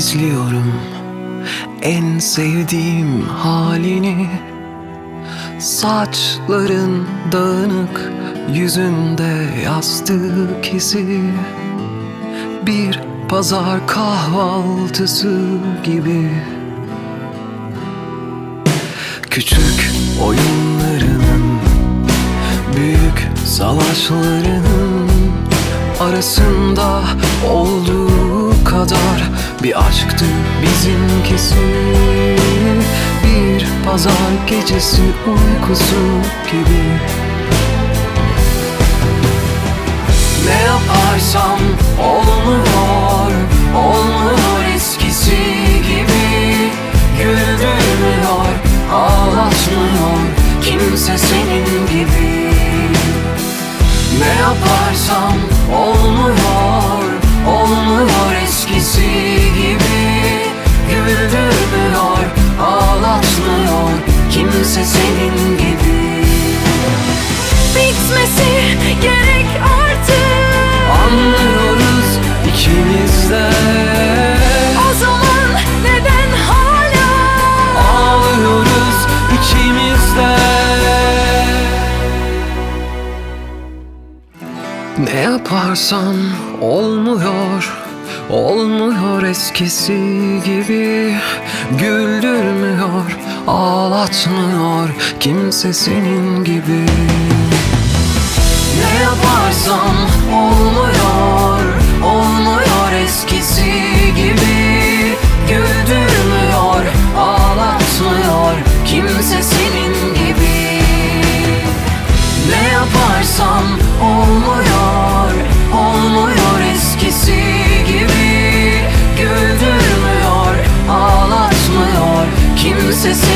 izliyorum en sevdiğim halini. Saçların dağınık, yüzünde yastık izi. Bir pazar kahvaltısı gibi. Küçük oyunlarının, büyük savaşlarının arasında olduğu kadar bir aşktı bizimkisi. Bir pazar gecesi uykusu gibi. Ne yaparsam olmuyor, olmuyor eskisi gibi. Güldürmüyor, ağlatmıyor kimse senin gibi. Ne yaparsam olmuyor, olmuyor eskisi gibi. Güldürmüyor, ağlatmıyor kimse senin gibi. Bitmesi gerek artık. Anlıyoruz ikimiz de. O zaman neden hala Ağlıyoruz ikimiz de. Ne yaparsan olmuyor, olmuyor eskisi gibi. Güldürmüyor, ağlatmıyor kimse senin gibi. Ne yaparsam olmuyor, olmuyor eskisi gibi. Güldürmüyor, ağlatmıyor kimse senin gibi. Ne yaparsam olmuyor, olmuyor eskisi gibi. Güldürmüyor, ağlatmıyor kimse senin gibi.